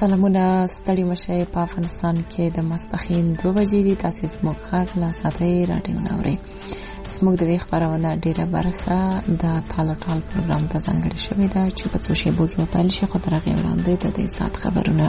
سلامونه ستړي مشه په افغانستان کې د ماسپښین 2 بجې دي. تاسو زموږ غږ لا ساتي راډیو نوري. زموږ د خبرونه ډیره برخه د ټال پروګرام ته ځانګړې شوې ده چې په څو شیبو کې په پیل شي. خو تر هغه وړاندې د دې سات خبرونه.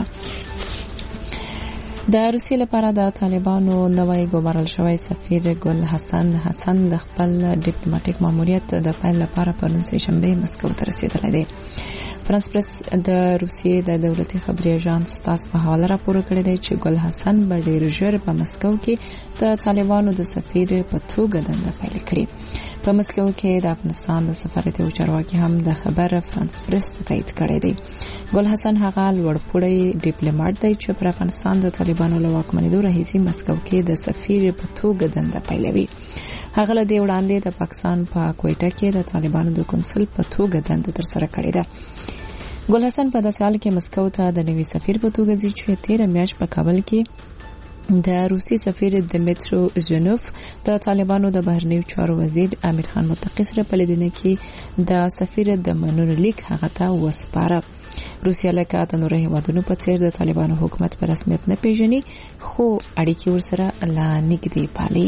د روسیې لپاره د طالبانو نوی ګمارل شوی سفیر ګل حسن د خپل ډیپلوماټیک ماموریت د پیل لپاره په نن سه شنبه مسکو ته رسیدلی دی. فرانس پریس د روسیې د دولتي خبري اژانس تاس په حواله راپور کړی دی چې ګل حسن به ډیر ژر په مسکو کې د طالبانو د سفیر په توګه دنده پیل کړي. په مسکو کې د افغانستان د سفارت او چارواکي هم د خبره فرانس پریس ته تایید کړی دی. ګل حسن هغه لوړپوړی ډیپلوماټ دی چې پر افغانستان د طالبانو له واکمنۍ راهیسې مسکو کې د سفیر په توګه دنده پیلوي. هغه له دې وړاندې د پاکستان په کویټه کې د طالبانو د کنسل په توګه دنده ترسره کړې ده. ګل حسن په داسې حال کې مسکو ته د نوي سفیر په توګه ځي چې 13 میاشت په کابل کې د روسي سفیر دمیترو ژنوف د طالبانو د بهرنیو چارو وزیر امیر خان متقی سره په لیدنه کې د سفیر د منلو لیک هغه ته وسپاره. روسیا لکه د نورو هیوادونو په څیر د طالبانو حکومت په رسمیت نه پیژني، خو اړیکې ورسره لا نږدې پالي.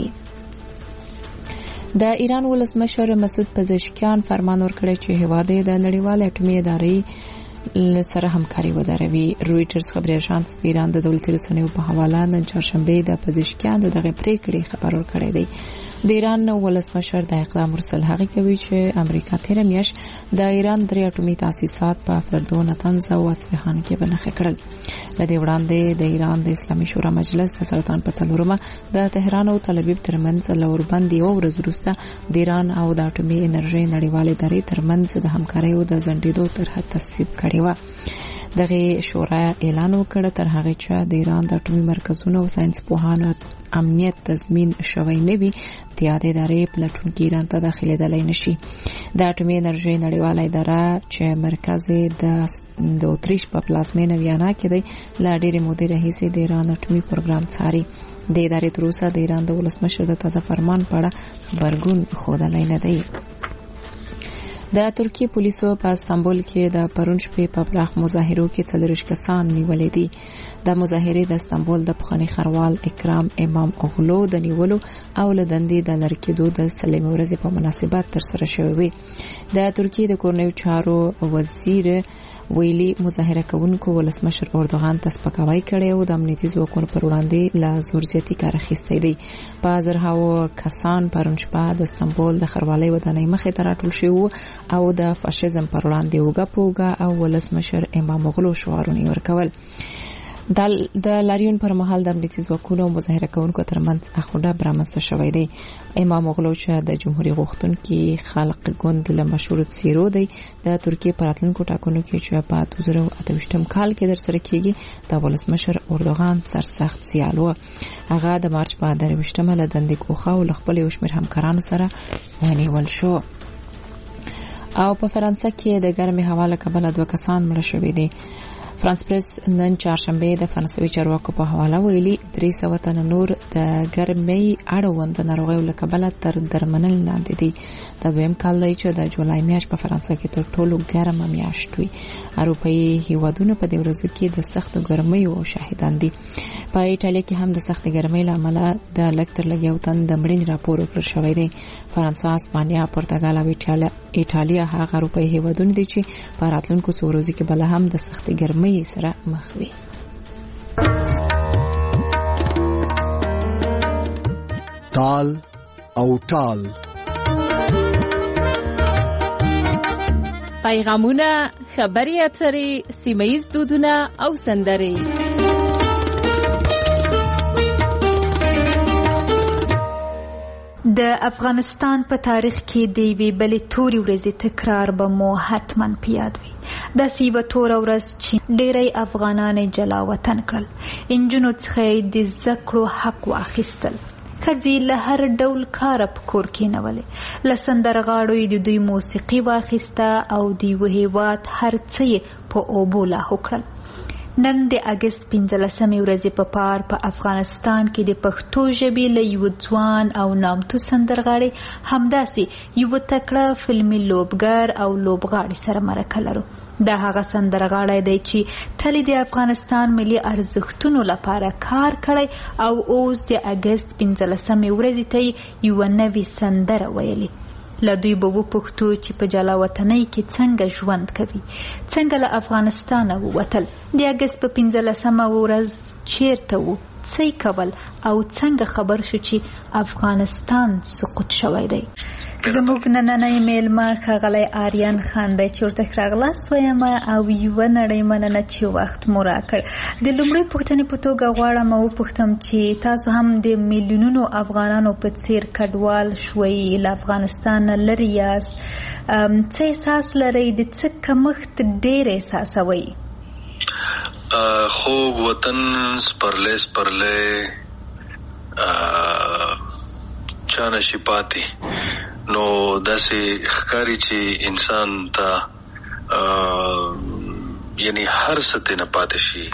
د ایران ولسمشر مسعود پزشکیان فرمان ورکړی چې هیواد د نړیوال اټومي ادارې سره همکاري ودروي. رويټرز خبري اژانس د ایران د دولتي رسنیو په حواله نن چهارشنبه د پزشکیان دغه پریکړې خبر ورکړی دی. د ایران ولسمشر د اقدام ورسل هغه کوي چې امریکا 13 میاشت د ایران درې اټومي تاسیسات په فردو، نتنز او اصفهان کې بنخښه کړل. لدې وړاندې د ایران د اسلامي شورا مجلس د سرطان په څلورمه د تهران او تل ابیب ترمنځ لوربند یو ورځ وروسته د ایران او د اټومي انرژي نړیوالې ادارې ترمنځ د همکارۍ او د ځنډېدو طرحه تصویب کړې و. دغه شورا اعلان وکړ تر هغه چې د ایران د اټومي مرکزونو او ساينس پوهانو امنیت تضمین شوی نه وي، د یادې ادارې پلټونکي ایران ته داخليدلای نشي. د اټومي انرژي نړیواله اداره چې مرکز د اوتریش په پلازمینه ویانا کې دی، لا ډېرې مودې راهیسې د ایران اټومي پروګرام څاري. د ادارې تر اوسه د ایران د ولسمشر د تازه فرمان په اړه خبرګون ښودلی نه دی. د ترکیې پولیسو په استانبول کې د پرون شپې په پراخ مظاهرو کې 40 کسان نیولې دي. د مظاهرې د استانبول د پخوانی خروال اکرام امام اوغلو د نیولو او لدندې د لړکېدو د سلمې ورځې په مناسبت تر سره شوې وي. د ترکیې د کورنیو چارو وزیر ویلي مظاهره کوونکو ولسمشر اردوغان ته سپکاوی کړی او د امنیتي ځواکونو پر وړاندې لا زور زیاتی کار اخیستی دی. په زرهاو کسان پرون شپه د استانبول د خروالۍ ودانۍ مخې ته راټول شوي او د فاشیزم پر وړاندې اوږه په اوږه او ولسمشر امام اوغلو شعارونه ورکول. د لاریون پر مهال د امنیتي ځواکونو او مظاهره کوونکو ترمنځ اخوډه برامنځته شوې دی. امام اوغلو چې د جمهوریت غوښتونکي خلق ګوند له مشهور څیرو دی، د ترکیې په راتلونکو ټاکنو کې چې په 2028 کال کې ترسره کیږي د ولسمشر اردوغان سرسخت سیال و. هغه د مارچ په 23مه له دندې کوخه او خپل یو شمېر همکارانو سره ونیول شو. او په فرانسه کې د ګرمې هوا له کبله 2 کسان مړه شوي دي. فرانس پریس نن چهارشنبه د فرانسوي چارواکو په حواله ویلي 300 تن نور د ګرمۍ اړوند ناروغیو له کبله تر درملنې لاندې دي. د دویم کال دی چې د جولای میاشت په فرانسه کې تر ټولو ګرمه میاشت وي. اروپایي هیوادونه په دې ورځو کې د سخت ګرمۍ او شاهدان دي. په ایټالیا کې هم د سخت ګرمۍ له امله د لکتر لګیاو تن د مړینې راپور ورکړل شوی دی. فرانسه، اسپانیا، پرتګال او ایټالیا هغه اروپایي هیوادونه دي چې په راتلونکو څو ورځو کې بل هم د سخت ګرمۍ سره مخ وي. تال او ټال پیغامونه، خبري اترې، سیمه‌ییز دودونه او سندرې. د افغانستان په تاریخ کې د یوې بلې تورې ورځې تکرار به مو حتما په یاد وي. داسې یوه توره ورځ چې ډېری افغانان یې جلا وطن کړل. نجونو څخه یې د زده کړو حق واخیستل. ښځې له هر ډول کاره په کور کېنولې. له سندرغاړو یې د دوی موسیقي واخیسته او د یوه هېواد هر څه یې په اوبو لاهو کړل. نن د اګست 15 ورځې په پار په افغانستان کې د پښتو ژبې له یو ځوان او نامتو سندرغاړي همداسې یو تکړه فلمي لوبګر او لوبغاړي سره مرکه لرو. دا هغه سندرغاړی دی چې تل د افغانستان ملي ارزښتونو لپاره کار کړی او اوس د اګست 15 ورځې ته یو نوې سندره ویلي. له دوی به وپوښتو چې په جلا وطنۍ کې څنګه ژوند کوي، څنګه له افغانستانه ووتل، د اګست په 15 ورځ چیرته وو، څه یې کول او څنګه خبر شو چې افغانستان سقوط شوی دی. زموږ نننی میلمه ښاغلی آریان خان دی چې ورته راغلاست وایم او یوه نړۍ مننه چې وخت مو راکړ. د لومړۍ پوښتنې په توګه غواړم وپوښتم چې تاسو هم د میلیونونو افغانانو په څیر کډوال شوئ، له افغانستان لرې یاست، څه احساس لرئ، د څه کمښت ډېر احساسوئ؟ خوب وطن سپرلی چا نشي پاتې، نو داسې ښکاري چې انسان ته یعنی هر څه ته نه پاتې شي،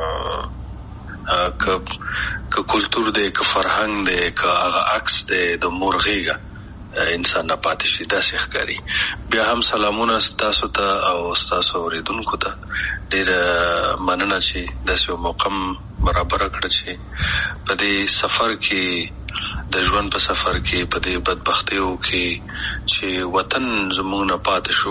که کلتور دی، که فرهنګ دی، که هغه عکس دی د مور غېږه انسان نه پاتې شي، داسې ښکاري. بیا هم سلامونه ستاسو ته او ستاسو اورېدونکو ته، ډېره مننه چې داسې یو موقع برابره کړه چې په دې سفر کې، د ژوند په سفر کې، په دې بدبختیو کې چې وطن زموږ نه پاتې شو،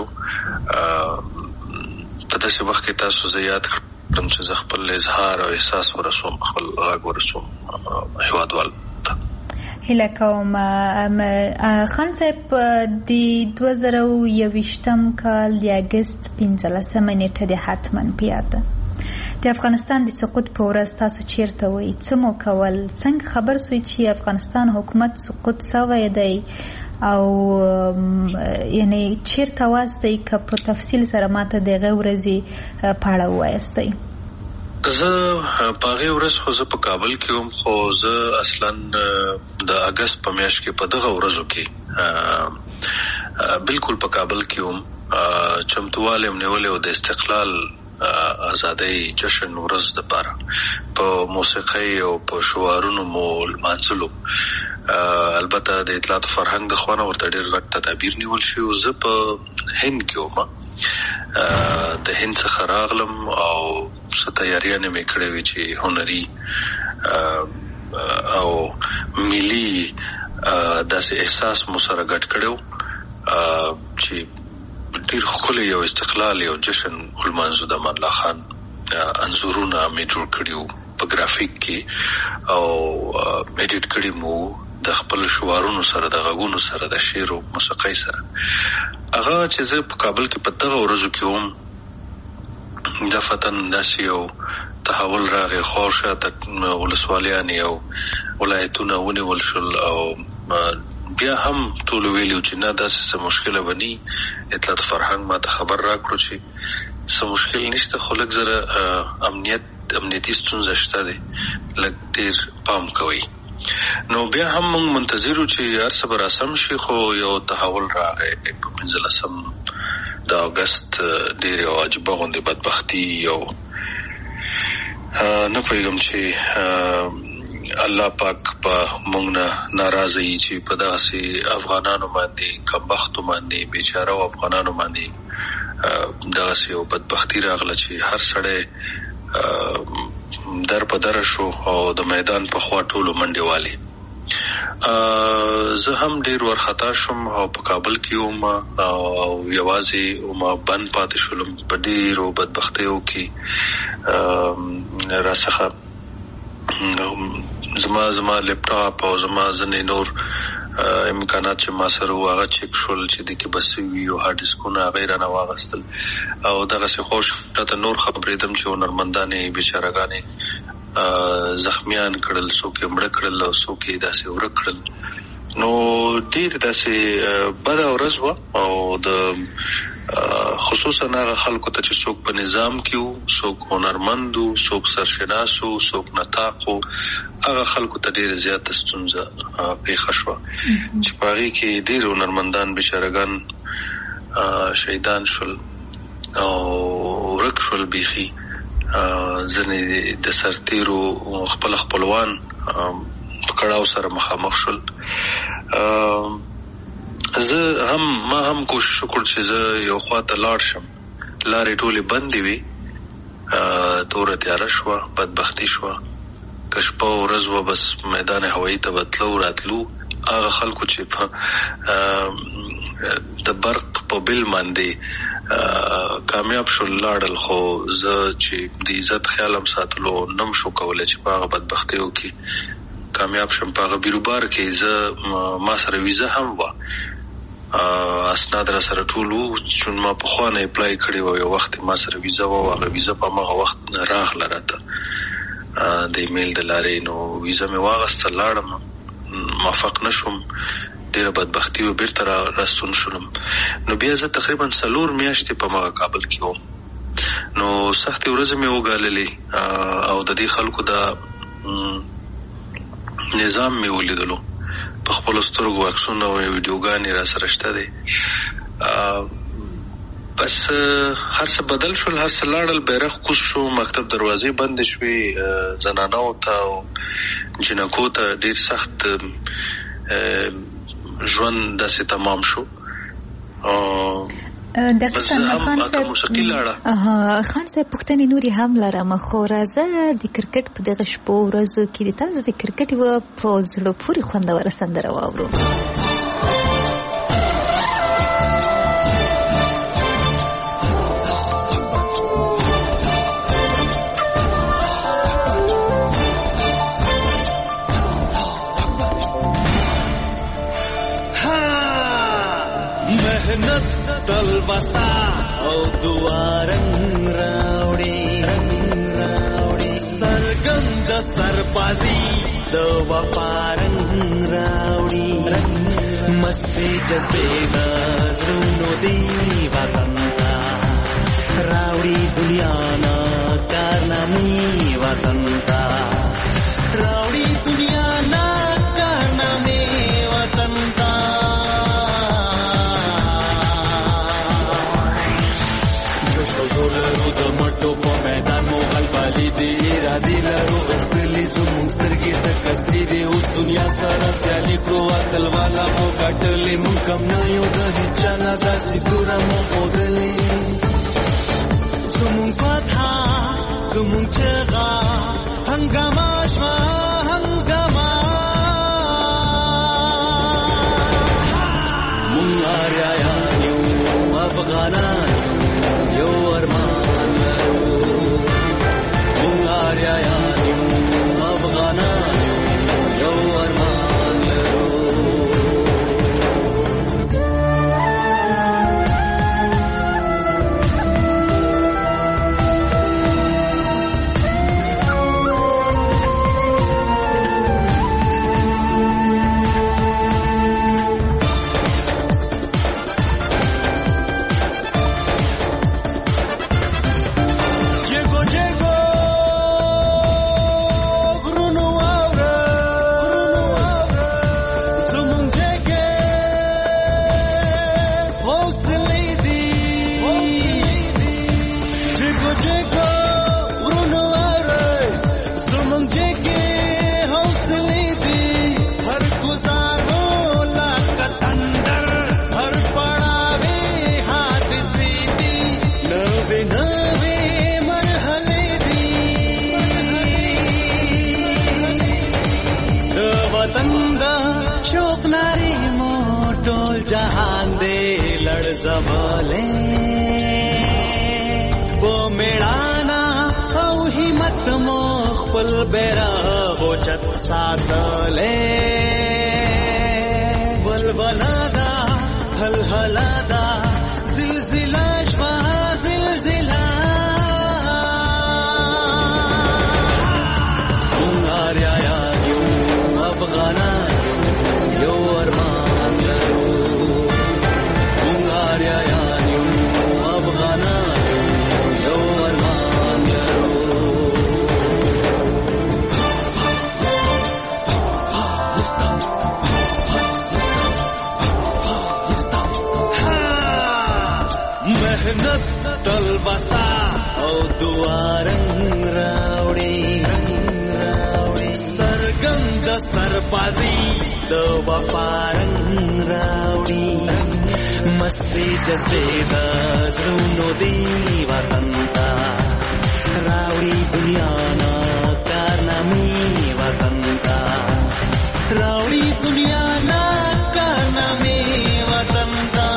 په داسې وخت کې تاسو زه یاد کړم چې زه خپل اظهار او احساس ورسوم، خپل غږ ورسوم هېوادوالو ته. هیله کوم خان صاحب د 2021 کال د اګست 15 نیټه د حتمن په یاد ده. د افغانستان د سقوط په ورځ تاسو چیرته وئ؟ څه مو کول؟ څنګه خبر سوئ چې افغانستان حکومت سقوط شوی دی او یعنی چیرته واستئ؟ که په تفصیل سره ماته د هغې ورځې په اړه ووایاستئ. زه په هغې ورځ خو زه په کابل کې وم، خو زه اصلا د اګست په میاشت کې په دغه ورځو کې بالکل په کابل کې وم. چمتووالی م نیولی و د استقلال ازادۍ جشن ورځ دپاره، په موسیقۍ او په شعارونو مو لمانځلو. البته د اطلاعات و فرهنګ د خوا نه ورته ډېر غټ تدابیر نیول شوي و. زه په هند کې وم، د هند څخه راغلم او څه تیاریانې مې کړې وې چې هنري او ملي داسې احساس مو سره ګډ کړی و چې ډېر ښکلی یو استقلال یو جشن ولمانځو. د امان الله خان انځورونه مې جوړ کړي وو په ګرافیک کې او ایډیټ کړي مو د خپل شعارونو سره، د غږونو سره، د شعر او موسیقۍ سره. هغه چې زه په کابل کې په دغه ورځو کې وم، دفتن داسې یو تحول راغی، خواوشاته ولسوالیانې او ولایتونه ونیول شول او بیا هم ټولو ویلو چې نه داسې څه مشکله به ني. اطلاعات فرهنګ ما ته خبر راکړو چې څه مشکل نشته، خو لږ زره امنیتي ستونزه شته دی، لږ ډېر پام کوئ. نو بیا هم موږ منتظر وو چې هر څه به راسم شي، خو یو تحول راغی په 15 د اګست. ډېر یو عجیبه غوندې بدبختي، یو نه پوهېږم چې الله پاک په موږ نه ناراضه یي چې په داسې افغانانو باندې، کمبختو باندې، بیچاره افغانانو باندې داسې یو بدبختي راغله چې هر سړی در په دره شو او د میدان په خوا ټولو منډې والي. زه هم ډېر ورخطا شوم او په کابل کې وم او یوازې ما بند پاتې شولم په ډېرو بدبختیو کې. راڅخه زما لیپټاپ او زما ځینې نور امکانات چې ما سره وو هغه چک شول چې د کې بس وي او هارډ ډیسکونه هغه یې رانه واغستل او دغسې خوشحاله نور خبرېدم چې هنرمندانې بیچارهګانې زخمیان کړل، څوک یې مړه کړل او څوک یې داسې ورک کړل. نو ډېر داسې بده ورځ وه او د خصوصا هغه خلکو ته چې څوک په نظام کې وو، څوک هنرمند وو، څوک سرشناس وو، څوک نطاق وو، هغه خلکو ته ډېره زیاته ستونزه پېښه شوه چې په هغې کې ډېر هنرمندان بیچارهګان شهیدان شول او ورک شول بیخي. ځنې د سرتیرو خپل خپلوان کړهو سره مخامخ شول. ما هم کوشش وکړ چې زه یو خواته لاړ شم. لارې ټولې بندې وي، توره تیاره شوه، بدبختي شوه. که شپه او ورځ وه بس میدان هوایي ته به تلو راتلو. هغه خلکو چې د برق په بل باندې کامیاب شول لاړل، خو زه چې د عزت خیال هم ساتلو نم شو کولی چې په هغه بدبختیو کې کامیاب شم. په هغه بیروبار کې زه ما سره ویزه هم وه، اسناد را سره ټول وو، چون ما پخوا نه اپلای کړی و. یو وخت ما سره ویزه وه، هغه ویزه په هماغه وخت راغله راته د ایمیل د لارې. نو ویزه مې واغسته، لاړم، موفق نشوم، ډېره بدبختي و، بیرته راستون شولم. نو بیا زه تقریبا 4 میاشتې په مغه کابل کې وم. نو سختې ورځې مې وګاللې او د دې خلکو د نظام مې ولیدلو. په خپلو سترګو عکسونه او ویډیوګانې را سره شته دی. بس هر څه بدل شول، هر څه لاړل، بیرغ کوز شو، مکتب دروازې بندې شوې، زنانو ته او جنکو ته ډېر سخت ژوند داسې تمام شو. خان صاحب پوښتنې نورې هم لرم، خو راځه د کرکټ په دغه شپو ورځو کې د تاسو د کرکټ یوه په زړه پورې خوندوره سندره واورو. تلبسا او دوارنگ راوڑی سرگند سربازی دو وفارنگ راوڑی مستی جذبے نظرونو دی وطن تا راوڑی دنیا نا کارنامی وطن تا راوڑی دنیا نا کارنامی وطن تا میدان موغل بالی دی ارادی لرو اختلی زمون سترگی سکستی دی اوس دنیا سره سیالی کرو اتل والا مو کټلی مون کم نایو د هچانا داسې دورا مو خودلی زمون فتحا زمون چغا هنگاما شوا هنگاما مون آریایانیو افغانانیو یو ارمان जहान दे लड़ जबले वो मेड़ाना औ हिम्मत मो खपल बेरा वो चत सासले बलबलादा हलहलादा जिलजिला शवा जिलजिला उंगारिया यो अफगाना यो अरमान मेहनत तलबसा او دوارنګ راوړي سرګم د سربازي د وفارنګ راوړي مستي جذبه د زړونو دی وطن ته راوړي دنیا نا کارنامې وطن ته راوړي دنیا نا کارنامې وطن ته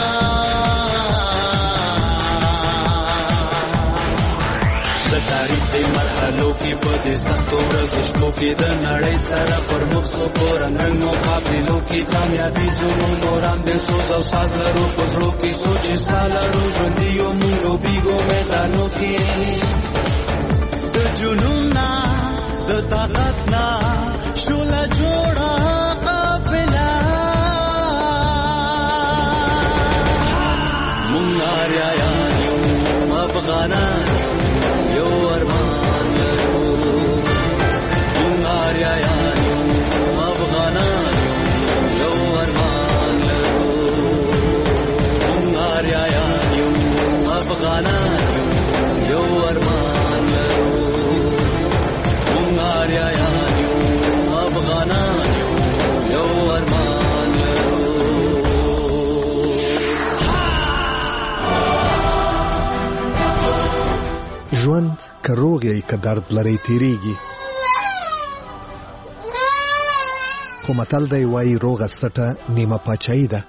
د تاریخ د مرحلو کې په دې سختو ورځو شپو کې د نړۍ سره پر مخ سو پورنګ مقابلو کې کامیابي زموږ نوران د سوز او ساز لرو په زړه کې سوچ سالارو ژوندي یو موږ لوبېږو میدانو کې د جنونا د طاقت نا شولا جوړه قافله مونږ آریایان یو افغانان یو ارمان لرو مونږ آریایان یو افغانان یو ارمان لرو مونږ آریایان یو افغانان یو ارمان لرو مونږ آریایان یو افغانان یو ارمان لرو ژوند که روغ یې که درد لري تیریږي خو متل دی وایي روغه سټه نیمه پاچاهي ده.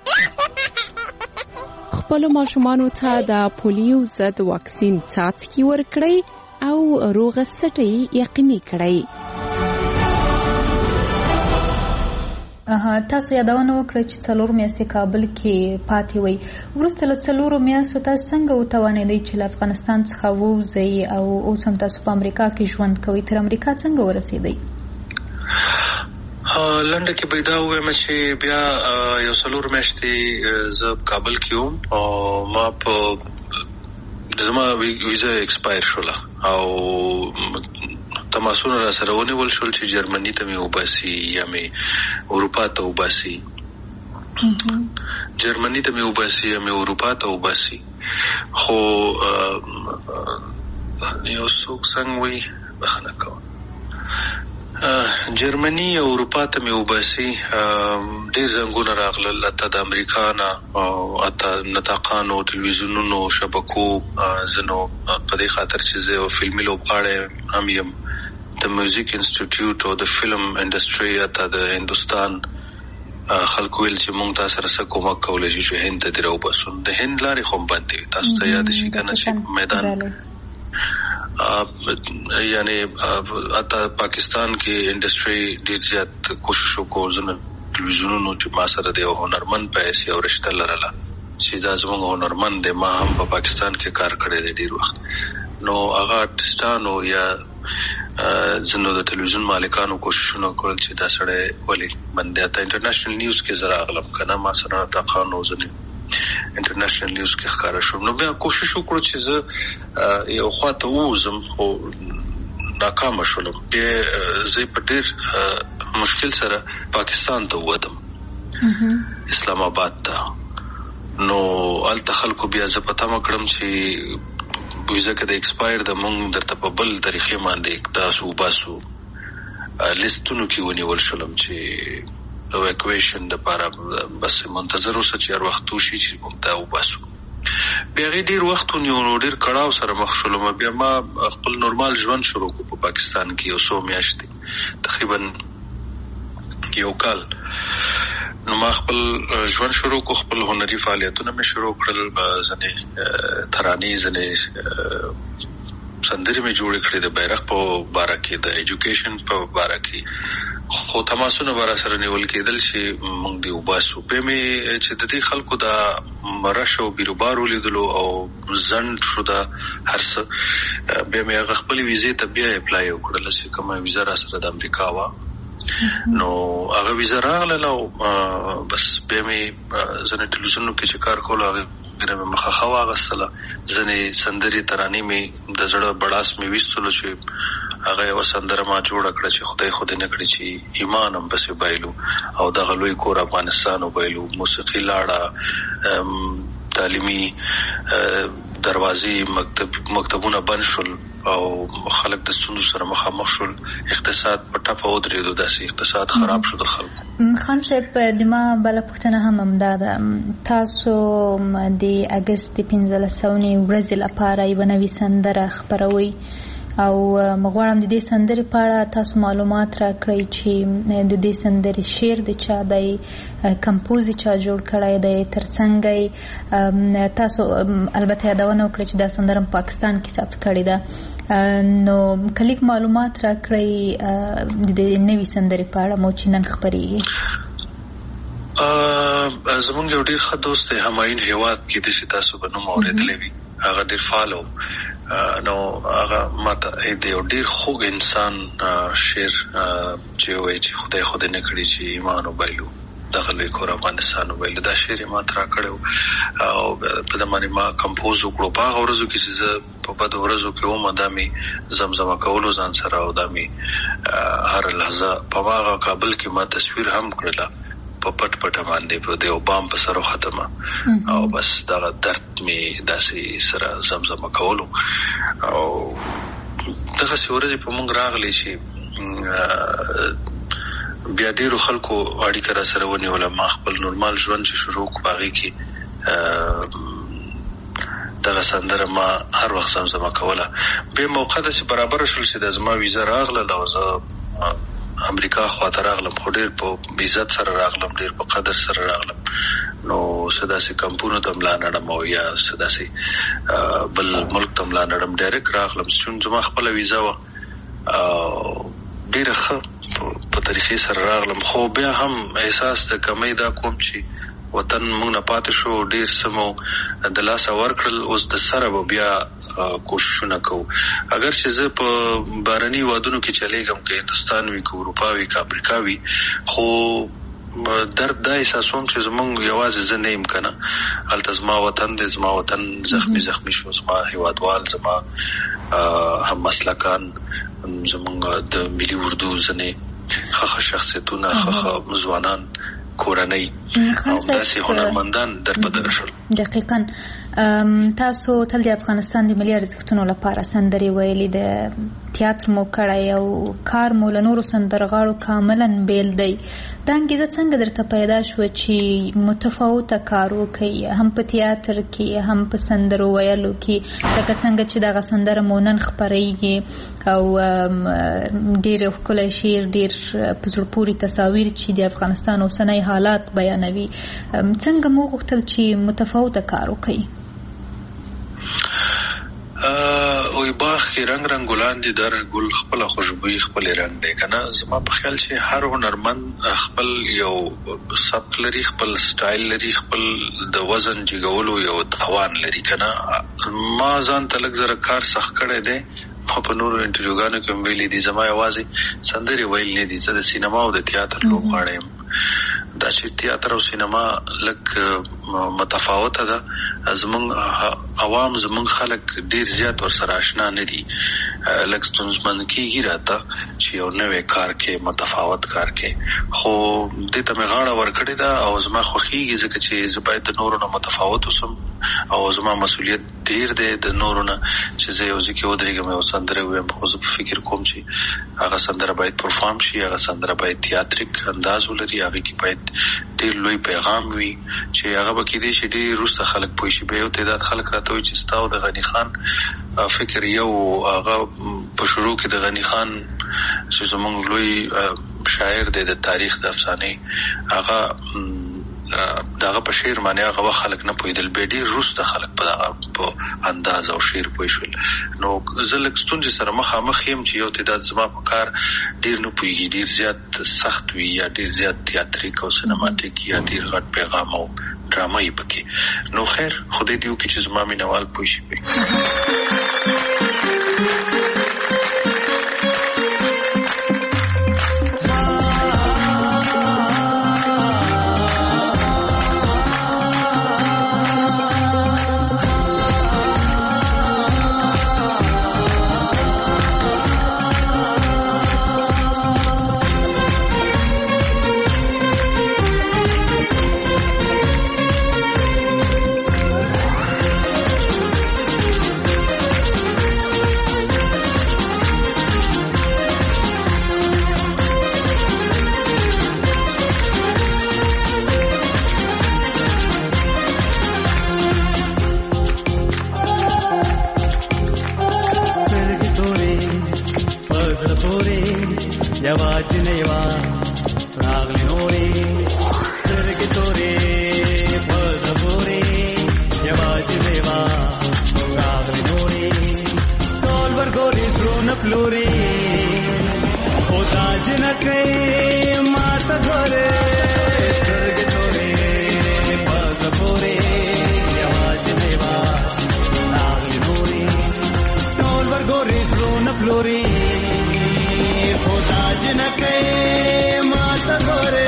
خپلو ماشومانو ته د پولیو ضد واکسین څاڅکي ورکړئ او روغه سټه یقیني کړئ. تاسو یادونه وکړه چې 4 میاشتې کابل کې پاتې وئ. وروسته له 4 میاشتو تاسو څنګه وتوانېدئ چې له افغانستان څخه ووځئ او اوس هم تاسو په امریکا کې ژوند کوئ؟ تر امریکا څنګه ورسېدئ؟ لنډه کې پیدا ووایم چې بیا یو 4 میاشتې زه کابل کې وم او ما په زما ویزا ایکسپایر شوله او تماسونه را سره ونیول شول چې جرمني ته مې وباسي یا مې اروپا ته وباسي. جرمني ته مې وباسي یا مې اروپا ته وباسي. خو یو څوک څنګه وي بخښنه کوم جرمني او اروپا ته مې وباسي. ډېر زنګونه راغلل اته د امریکا نه او اته نطاقانو تلویزیونونو شبکو زنو په دې خاطر چې زه فلمي لوبغاړی هم یم. د میوزیک انسټیټیوټ او د فلم انډسټري اته د هندوستان خلکو ویل چې مونږ تاسو سره څه کومک کولی شي چې هند ته دې راوباسو. د هند لارې خو هم بندې وي. تاسو ته یاد شي که نه چې میدان یعنی اته پاکستان کې انډسټري ډېر زیات کوشش وکړو. ځینې تلویزیونونو چې ما سره د یو هنرمند په حیث یو رشته لرله چې دا زموږ هنرمند دی، ما هم په پاکستان کې کار کړی دی ډېر وخت. نو هغه آرټسټانو یا ځینو د تلویزیون مالکانو کوششونه وکړل چې دا سړی ولې بند دی. ته انټرنیشنل نیوز کې زه راغلم که نه، ما سره نطاقانو ځینې انټرنیشنل نیوز کې ښکاره شوم. نو بیا کوشش وکړو چې زه یو خوا ته ووځم خو ناکامه شولم. بیا زه په ډېر مشکل سره پاکستان ته ووتم، اسلام آباد ته. نو هلته خلکو بیا زه په تمه کړم چې ویزا که د ایکسپایر د مونږ درته په بل طریقې باندې تاسو وباسو. لیستونو کې ونیول شولم چې اواکویشن دپاره بس منتظر اوسه چې هر وخت وشي چې موږ ته وباسو. بیا هغې ډېر وخت ونیو نو ډېر کړاو سره مخ شولم. بیا ما خپل نورمال ژوند شروع کړو په پاکستان کې یو 100 میاشتې تقریبا یو کال. نو ما خپل ژوند شروع کو، خپل هنري فعالیتونه مې شروع کړل. ځینې ترانې، ځینې سندرې مې جوړې کړې د بیرغ په باره کې، د ایجوکیشن په باره کې. خو تماسونه به را سره نیول کېدل چې موږ دې وباسو. بیا مې چې د دې خلکو دا رش او بیروبار ولیدلو او ځنډ شو دا هر څه، بیا مې هغه خپلې ویزې ته بیا اپلای وکړله چې کومه ویزه را سره د امریکا وه. نو هغه ویزه راغله او بس بیا مې ځینې ټلویزیونونو کې چې کار کولو هغې نه مې مخه واغستله. ځینې سندرې ترانې مې د زړه بړاس مې ویستلو چې هغه یوه سندره ما جوړه کړه چې خدای خو دې نه کړي چې ایمان هم پسې بایلو او دغه لوی کور افغانستان وبایلو. موسیقي لاړه، تعلیمي دروازې مکتبونه بند شول او خلک د ستونزو سره مخامخ شول. اقتصاد په ټپه ودرېدو، داسې اقتصاد خراب شو د خلکو. خان صاحب د ما بل پوښتنه هم همدا ده، تاسو د اګست 15 ورځې لپاره یو نوې سندره خپروي او مغواړم د دې سندرې په اړه تاسو معلومات راکړئ چې د دې سندرې شعر د چا دی، کمپوز چا جوړ کړی دی، ترڅنګ تاسو البته یادونه وکړئ چې دا سندره پاکستان کې ثبت کړې ده، نو کلیک معلومات راکړئ د نوې سندرې په اړه مو چې نن خپرېږي. زمونږ یو ډېر ښه دوست دی همایون هیواد کې د چې تاسو به نوم اورېدلی وي، هغه ډېر فعال و. نو هغه ماته د یو ډېر خوږ انسان شعر چې وایي چې خدای خو دې نه کړي چې ایمان وبایلو دغه لوی کور افغانستان وبایلو، دا شعر یې ماته راکړی و او په دې باندې ما کمپوز وکړو. په هغه ورځو کې چې زه په بدو ورځو کې وم، دا مې زمزمه کولو ځان سره او دا مې هر لحظه په هغه کابل کې ما تصویر هم کړله په پټ پټه باندې په دیو بام په سره ختمه او بس دا درد می داسې سره زمزمه کولو. او دغه ورځې په مونږ راغلی چې بیا ډیرو خلکو اړیکه را سره ونیوله. ما خپل نورمال ژوند چې شروع کړ هغې کې دغه سندره ما هر وخت زمزمه کوله. بیا موقع داسې برابره شول چې د زما ویزه راغله او زه امریکا خواته راغلم، خو ډېر په عزت سره راغلم، ډېر په قدر سره راغلم. نو څه داسې کمپونو ته ملا نړم او یا څه داسې بل ملک ته ملا نړم، ډایرکټ راغلم. چون زما خپله ویزه وه ډېره ښه په طریقې سره راغلم، خو بیا هم احساس د کمۍ دا کوم چې وطن موږ نه پاتې شو، ډېر څه مو د لاسه ورکړل، اوس د سره به بیا کوششونه کوو. اگر چې زه په بهرني هېوادونو کې چلیږم، که هندوستان وي، که اروپا وي، که افریقا وي، خو درد دا احساسوم چې زمونږ یوازې زه نه یم که نه، هلته زما وطن دی، زما وطن زخمی شو، زما هېوادوال، زما هم مسلکان، زمونږ د ملي اردو ځینې ښه شخصیتونه، ښه ځوانان، کورنۍ او داسې هنرمندان در په در شول. دقیقاً تاسو تل د افغانستان د ملي ارزښتونو لپاره سندرې ویلي، د تیاتر مو کړی او کار مو له نورو سندرغاړو کاملا بیل دی. دا انګیزه څنګه درته پیدا شوه چې متفاوته کار وکړئ، هم په تیاتر کې هم په سندرو ویلو کې، لکه څنګه چې دغه سندره مو نن خپرېږي او ډېر ښکلی شعر، ډېر په زړه پورې تصاویر چې د افغانستان اوسنی حالات بیانوي. څنګه مو غوښتل چې متفاوته کار وکړئ؟ وی باغ کې رنگ رنگ ګلان دي، در ګل خپل خوشبوئی خپل رنگ دی کنه. زما په خیال چې هر هنرمند خپل یو سبک لري، خپل سټایل لري، خپل د وزن جګولو یو توان لري کنه. ما ځان ته لږ زره کار سخت کړی دی، په نورو انټرویوګانو کې ویلي دي زما یوازې سندرې ویل نه دي، زه د سینما او د تیاتر لوبغاړی یم. دا چې تیاتر او سینما لږ متفاوته ده، زمونږ عوام، زمونږ خلک ډېر زیات ورسره اشنا نه دي، لږ ستونزمن کېږي راته چې یو نوی کار کې، متفاوت کار کې. خو دې ته مې غاړه ورکړې ده او زما خوښېږي، ځکه چې زه باید د نورو نه متفاوت اوسم او زما مسؤلیت ډېر دی د نورو نه چې زه یو ځای کې ودرېږم یو سندره ووایم. خو زه فکر کوم چې هغه سندره باید پرفارم شي، هغه سندره باید تیاتریک انداز ولري، هغې کې باید ډېر لوی پیغام وي چې هغه به کېدی شي ډېر وروسته خلک پوه شي. بیا یو تعداد خلک راته وایي چې ستا او د غني خان فکر یو، هغه په شروع کې د غني خان چې زموږ لوی شاعر دی د تاریخ د افسانې، هغه دغه په شعر باندې هغه وخت خلک نه پوهېدل، بیا ډېر وروسته خلک په دغه په انداز او شعر پوه شول. نو زه لږ ستونزې سره مخامخ یم چې یو تعداد زما په کار ډېر نه پوهېږي، ډېر زیات سخت وي یا ډېر زیات تیاتریک او سینماتیک یا ډېر غټ پیغام او ډرامه یې پکې. نو خیر خدای دې وکړي چې زما مینوال پوه شي پکې. یواز نیوا راغلی نوري سترګې تورې په پورې یواز نیوا راغلی نوري ټول ورګوري زړونه فلوري خدا جنکې ماته ګوره سترګې تورې په پورې یواز نیوا راغلی نوري ټول ورګوري زړونه فلوري خدا جنکې ماته ګوره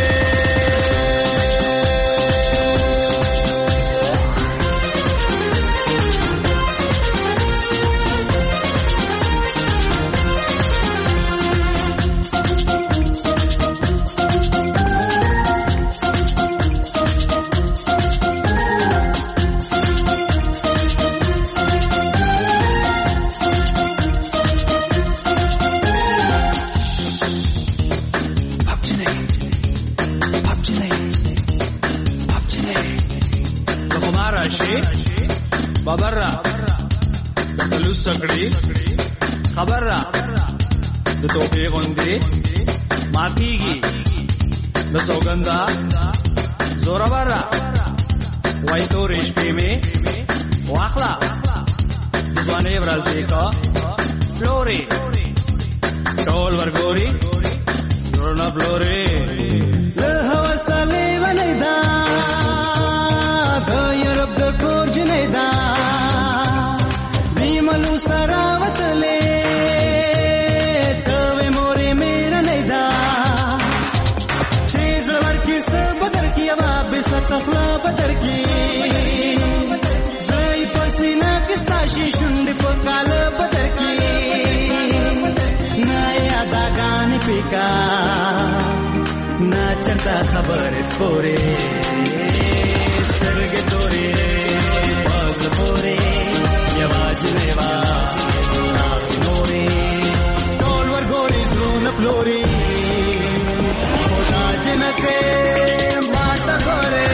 خبر را د پلوس سکړي خبر را د توپې غوندې ماتيږي د سوګندا زورور را وای تو رشپې می واخلا ځوانې ورځې کا فلوري ټول ورګوري ورنا فلوري له هوسلې ونیدا د یرب د کور جنیدا دیملو سراوتلې ته مورې مېر نیدا چې زور کې سب بدر کې وا به ستخلا بدر کې زای پسینا کې ستاشي شوند په کال بدر کې نه یادا غان پکا نه چرتا خبر سپورې سترګې تورې باز پورې یواز نیوا نورې ټول ورګوري زړونه فلوري خدا جنکې ماته ګوره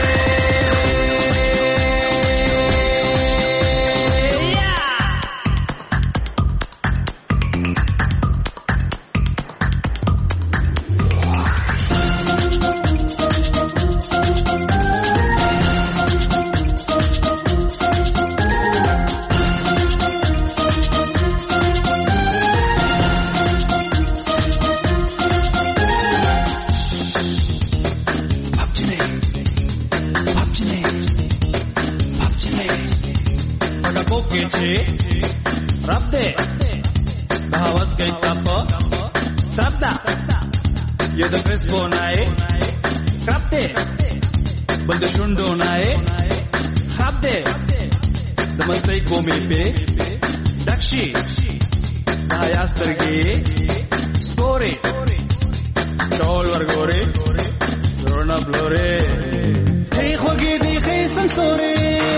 رب دے بہاوز گئی تپ تب دا یہ دا پریس بونائے کرب دے بند شنڈونائے خب دے دا مستی کومی پہ ڈکشی دا یاسترگی سپوری ٹول ورگوری زورنا بلوری دی خوگی دی خیسم سوری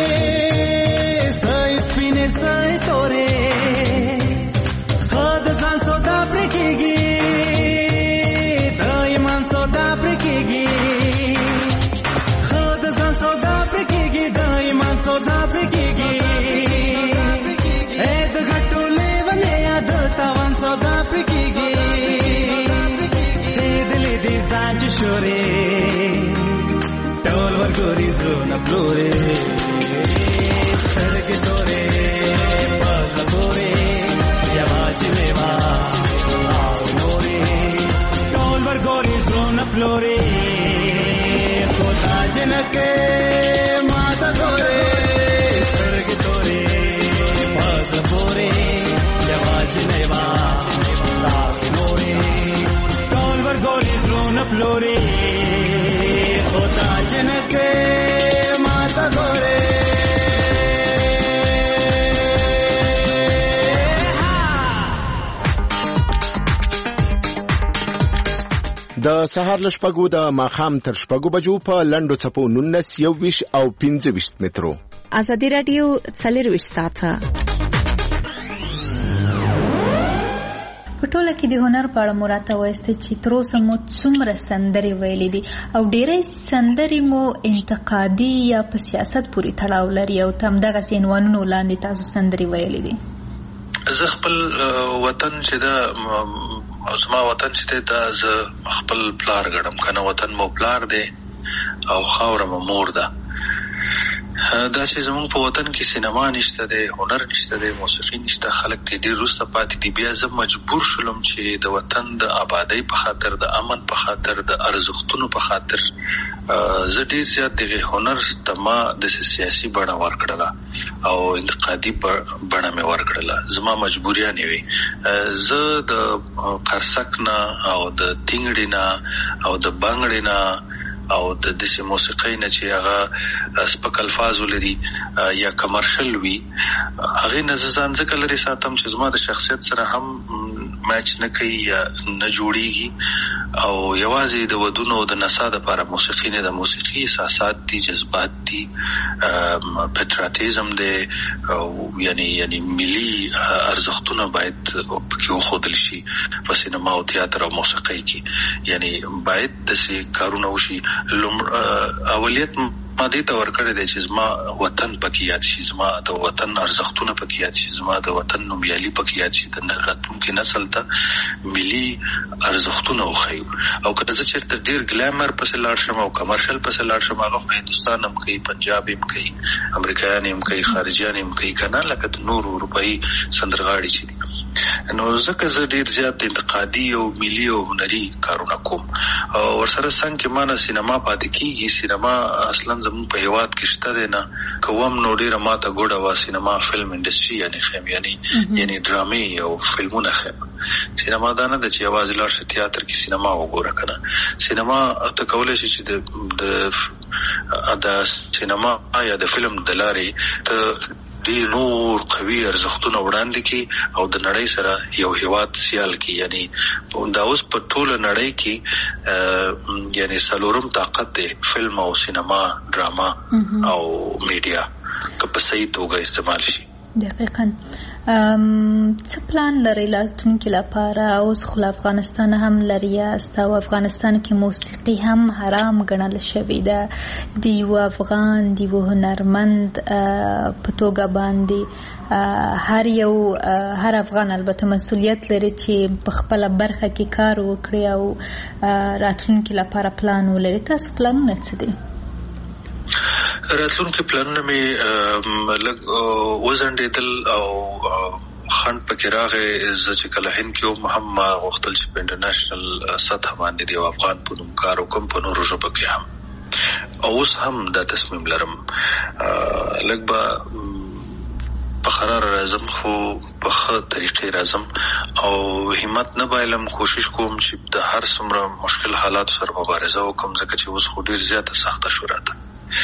سپینې سای تورې خود ځان سودا پرکېږي د ایمان سودا پرکېږي خود ځان سودا پرکېږي د ایمان سودا پرکېږي د ګټو لیونې یاد تاوان سودا پرکېږي دلې دې ځان چې شورې ټول ورګوري زړونه فلوري سترګې تورې باز پورې یواز نیوا نورې ټول ورګوري زړونه فلوري خدا جنکې ماته ګوره سترګې تورې باز پورې یواز نیوا نورې ټول ورګوري زړونه فلوري خدا جنکې ماته ګوره د سهار له شپږو د ماښام تر شپږو بجو په لنډو څپو 19 21 او 25 مترو ازادي رادیو 24 ساعته په ټوله کې د هنر په اړه مو راته وایسته چې تر اوسه مو څومره سندرې ویلې دي او ډېرې سندرې مو انتقادي یا په سیاست پورې تړاو لري او همدغسې عنوانونو لاندې تاسو سندرې ویلې دي. زه خپل وطن چې دا زما وطن چې دا ز خپل پلار غړم کنه وطن مو پلار دی او خاور مو مور ده. دا چې زموږ په وطن کې سینما نشته دی، هنر نشته دی، موسیقي نشته، خلک دې ډېر وروسته پاتې دي. بیا زه مجبور شولم چې د وطن د آبادۍ په خاطر، د امن په خاطر، د ارزښتونو په خاطر زه ډېر زیات دغه هنر ته ما د سیاسي بڼه ورکړله او انتقادي بڼه مې ورکړله. زما مجبوریانې وي. زه د قرصک نه او د تینګړې نه او د بنګړې نه او د دې موسیقۍ نه چې هغه سپک الفاظ لري یا کمرشل وي، هغه نه ځان ځکه لري ساتم چې زما د شخصیت سره هم میچ نه کوي یا نه جوړیږي. او یوازې د ودونو او د نڅا لپاره موسیقي نه، د موسیقي احساسات دي، جذبات دي، پټریاټیزم دی، یعنی ملي ارزښتونه باید پکې وښودل شي په سینما او تیاتر او موسیقۍ کې. یعنی باید داسې کارونه وشي. اولیت ما دې ته ورکړی دی چې زما وطن پکې یاد شي، زما د وطن ارزښتونه پکې یاد شي، زما د وطن نومیالي پکې یاد شي، د راتلونکي نسل ته ملي ارزښتونه وښیو. او که زه چېرته ډېر ګلیمر پسې لاړ شم او کمرشل پسې لاړ شم، هغه خو هندوستان هم کوي، پنجاب هم کوي، امریکایان هم کوي، خارجیان هم کوي که نه، لکه د نورو اروپایي سندرغاړي چې دي. نو ځکه زه ډېر زیات انتقادي او ملي او هنري کارونه کوم. او ورسره څنګ کې ما نه سینما پاتې کېږي. سینما اصلا زموږ په هېواد کې شته دی نه، کوم نو ډېره ماته ګوډه وه سینما فلم انډسټري یعنی ډرامې او فلمونه خیم. سینما دا نه ده چې یوازې لاړ شه تیاتر کې سینما وګوره که نه. سینما ته کولی شي چې د سینما یا د فلم د لارې ته ډېر نور قوي ارزښتونه وړاندې کړي او د نړۍ سره یو هېواد سیال کړي. یعنی دا اوس په ټوله نړۍ کې یعنی څلورم طاقت دی فلم او سینما، ډراما او میډیا، که په صحیح توګه استعمال شي. دقیقاً. څه پلان لرئ راتلونکي لپاره؟ اوس خو افغانستان هم لري یاست او افغانستان کې موسیقي هم حرام ګڼل شوې ده. د یو افغان، د یو هنرمند په توګه باندې هر افغان البته مسؤلیت لري چې په خپله برخه کې کار وکړي او راتلونکي لپاره پلان ولري. تاسو پلانونه څه دي؟ راتلونکي پلانونه مې لږ وځنډېدل او خنډ پکې راغی. زه چې کله هند کې وم هم ما غوښتل چې په انټرنیشنل سطح باندې د یو افغان په نوم کار وکړم په نورو ژبو کې هم. او اوس هم دا تصمیم لرم. لږ به په قرار راځم خو په ښه طریقې راځم او همت نه بایلم. کوشش کوم چې د هر څومره مشکل حالاتو سره مبارزه وکړم ځکه چې اوس خو ډېر زیاته سخته شو راته.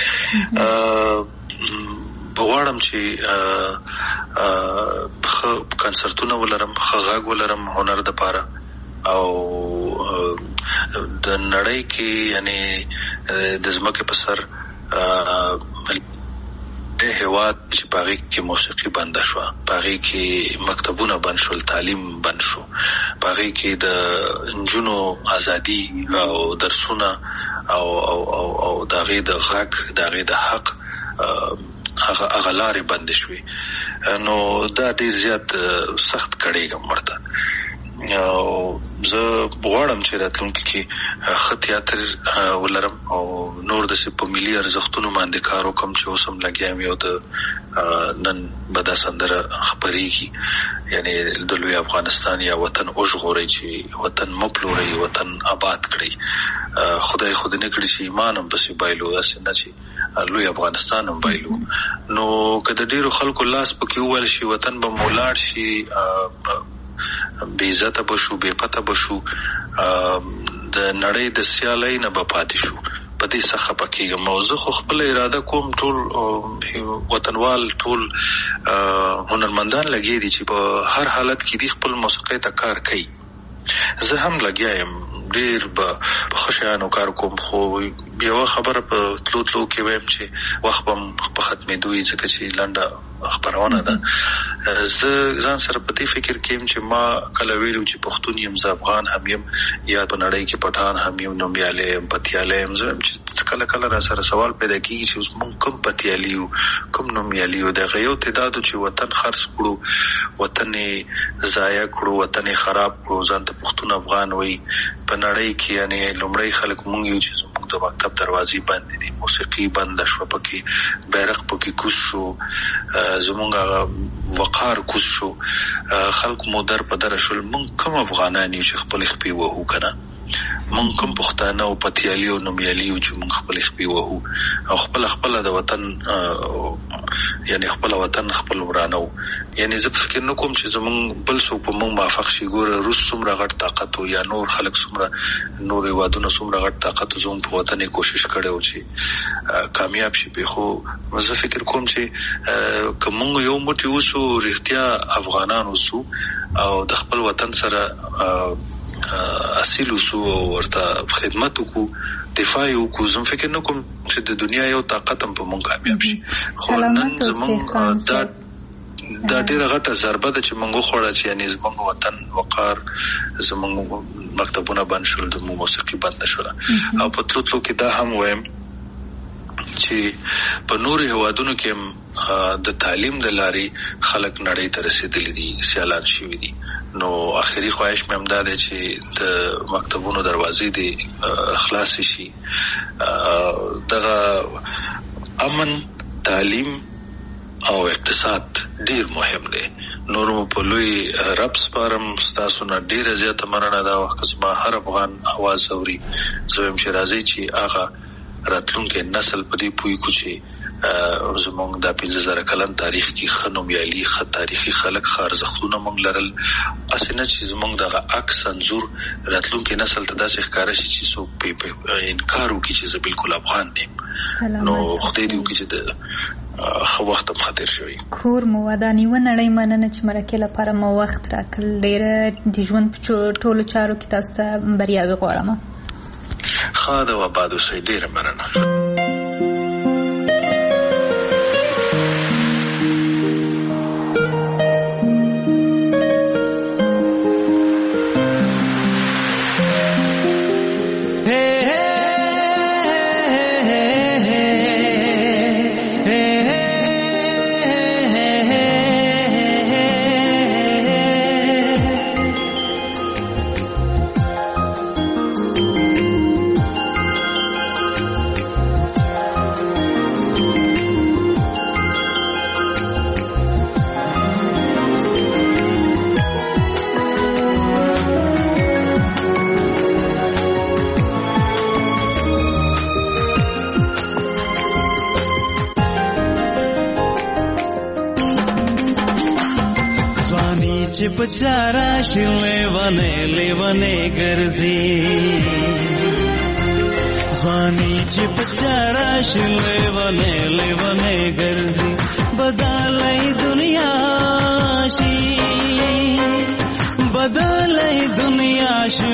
غواړم چې ښه کنسرتونه ولرم، ښه غږ ولرم هنر دپاره او د نړۍ کې یعنی د ځمکې په سر د هېواد چې په هغې کې موسیقي بنده شوه، په هغې کې مکتبونه بند شول، تعلیم بند شو، په هغې کې د نجونو ازادي او درسونه او د هغې د غږ، د هغې د حق هغه لارې بندې شوې. نو دا ډېر زیات سخت کړېږم ورته. او زه غواړم چې راتلونکي کې ښه تیاتر ولرم او نور داسې په ملي ارزښتونو باندې کار وکړم چې اوس هم لګیا یم. یو د نن به دا سندره خپرېږي، یعنی د لوی افغانستان یا وطن وژغورئ چې وطن مه پلورئ، وطن آباد کړئ. خدای خو دې نه کړي چې ایمان هم پسې بایلو، داسې نه چې لوی افغانستان هم بایلو. نو که د ډېرو خلکو لاس پکې وویل شي وطن به مو ولاړ شي، بې عزته به شو، بې پته به شو، د نړۍ د سیالۍ نه به پاتې شو. په دې څخه خفه کېږم. او زه خو خپله اراده کوم ټول وطنوال، ټول هنرمندان لګیا دي چې په هر حالت کې دي خپل موسیقۍ ته کار کوي. زه هم لګیا یم، ډېر به په ښه شیانو کار کوم. خو یوه خبره په تلو کې وایم چې وخت به په ختمېدو وي ځکه چې لنډه خپرونه ده. زه ځان سره په دې فکر کې یم چې ما کله ویلو چې پښتون یم، زه افغان هم یم، یا په نړۍ کې پټان هم یم، نومیالی یم، پتیالی یم. زه یم چې کله کله را سره سوال پیدا کیږي چې اوس موږ کوم پتیالیو کوم نومیالیو د غيو تعداد چې وطن خرڅ کړو وطن ضایع کړو وطن خراب کړو ځان ته پښتون افغان وای په نړۍ کې یعنی لومړی خلک موږ یو چې موږ د مکتب دروازې بند دي موسیقي بند شو پکې بیرغ پکې کوز شو زمونږ وقار کوز شو خلک مو در په در شول موږ کوم افغانان یو چې خپل خپې وو کنه مونږ کوم پښتانه او پتیالی او نومیالی چې مونږ خپل خپې وو او خپل د وطن یعنی خپل وطن خپل ورانو یعنی زه فکر نه کوم چې زمونږ بل څوک په مونږ موافق شي ګوره روس څومره غټ طاقت او یا نور خلک څومره نور وادونه څومره غټ طاقت زموږ په وطن کوشش کړو چې کامیاب شي په خو زه فکر کوم چې کوم یو موټی وسو رښتیا افغانان وسو او د خپل وطن سره اصیل وسو ورته خدمت وکړو دفاع وکړو زم فکر نه کوم چې د دنیا یو طاقت هم په مونږ کامیاب شي خو نن زمونږ دا ډیره غټه ضربه ده چې مونږ خوړه چې یعنی زمونږ وطن وقار زمونږ مکتبونه بند شول د موسیقي بند شول او په تلو کې دا هم وایم چې په نور هوادونو کې د تعلیم د لارې خلک نړۍ ته رسیدلي دي سیالان شوي دي نو اخري خواهش مې هم دا دی چې د مکتبونو دروازې دي خلاص شي دغه امن تعلیم او اقتصاد ډیر مهم دی نور په لوی رب سپارم تاسو نه ډیره زیاته مننه دا وخت ما هر افغان आवाज اوري زویم چې راځي چې هغه راتلونکي نسل په دې پوي کوچي زمونږ د 15000 کلن تاریخ کې خنومیالي خ تاریخي خلک خارزختونه مونږ لرل اسنه چې زمونږ د عکس انزور راتلونکي نسل ته داسې ښکارا شي چې څوک په انکار وکړي چې زه بالکل افغان یم نو خدای دې وکړي چې د خو وخت په خاطر شوی کور مو ودانی و نړۍ مننه چې مرکه لپاره مو وخت راکړل ډېر د ژوند په ټولو چارو کې تاسو ته بریاوي غواړم خاده و بعد سې ډېر مننه بچارا لیونے گرزی ځواني چې بچارا لیونے گرزی بدلای دنیا شي بدلای دنیا شي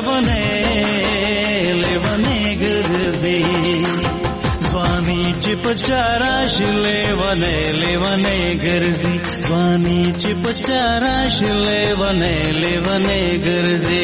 لیونے گرزی ځواني چې بچارا لیونے گرزی ځواني چې بچارا لیونے گرزی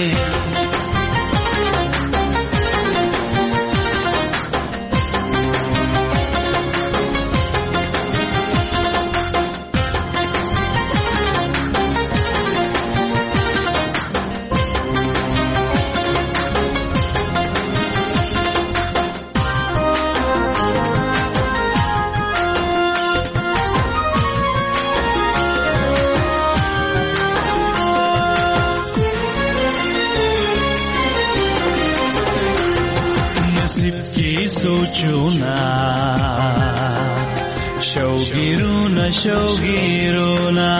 شوگیرونا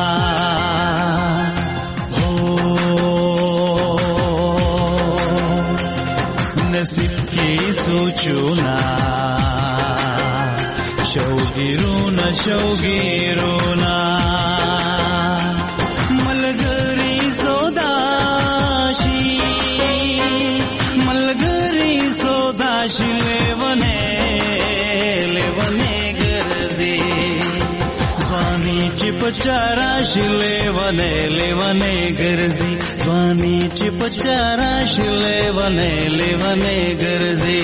نصیب کی سوچونا شوگیرونا ملګری سوداشی لیونے گرزی ځواني چې چې پچارا شلې ونه ګرځي ځواني چې پچارا شلې ونه ګرځي